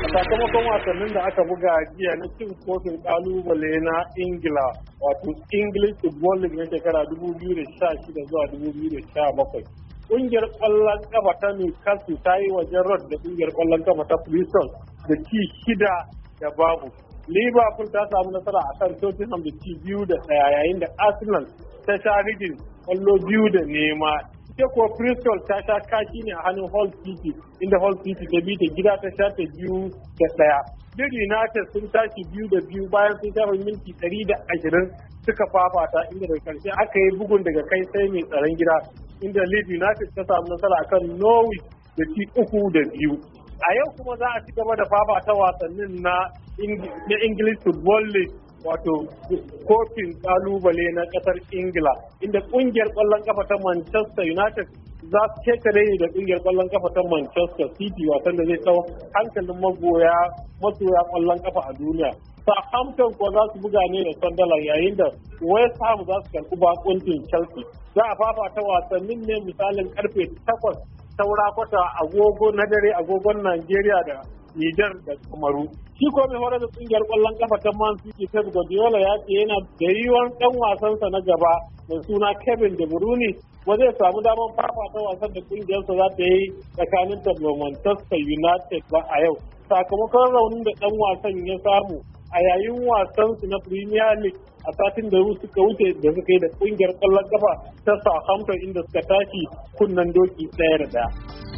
Sakamakon wasannin da aka buga jiya na cin kofin kalubale na Ingila wato English Football League na shekara 2016 zuwa 2017. Ƙungiyar ƙwallon kafa ta Newcastle ta yi wajen Road da ƙungiyar ƙwallon kafa ta Bristol da ci 6-0. Liverpool ta samu nasara a kan Tottenham da ci 2-1 yayin da Arsenal ta sha Reading ƙwallo 2-0. Ita kuwa Bristol ta sha kashi ne a hannun Hull City inda Hull City ta bi ta gida ta sha ta 2-1. Duk United sun tashi 2-2 bayan sun shafa minti 120 suka fafata inda daga karshe aka yi bugun daga kai sai mai tsaron gida inda Leeds United ta samu nasara akan Norwich da ci 3-2. A yau kuma za a ci gaba da fafata wasannin na English Football League wato kofin kalubale na kasar Ingila inda kungiyar kwallon kafa ta Manchester United za su kekare da kungiyar kwallon kafa ta Manchester City wasan da zai tsawo hankalin masoya kwallon kafa a duniya. Southampton kuwa za su buga ne da Sunderland yayin da West Ham za su karɓi bakuncin Chelsea. Za a fafata wasannin ne misalin karfe 8 saura kwata agogo na dare agogon Najeriya da Nijar da Kamaru. Shi ko mai horar da kungiyar kwallon kafa ta Man City Pep Guardiola ya ce yana da yiwuwar dan wasansa na gaba mai suna Kevin De Bruyne ba zai samu damar fafata wasan da kungiyarsa za ta yi tsakanin ta da Manchester United ba a yau. Sakamakon raunin da dan wasan ya samu a yayin wasansu na Premier League a satin da suka wuce da suka yi da kungiyar kwallon kafa ta Southampton inda suka tashi kunnen doki 1-1.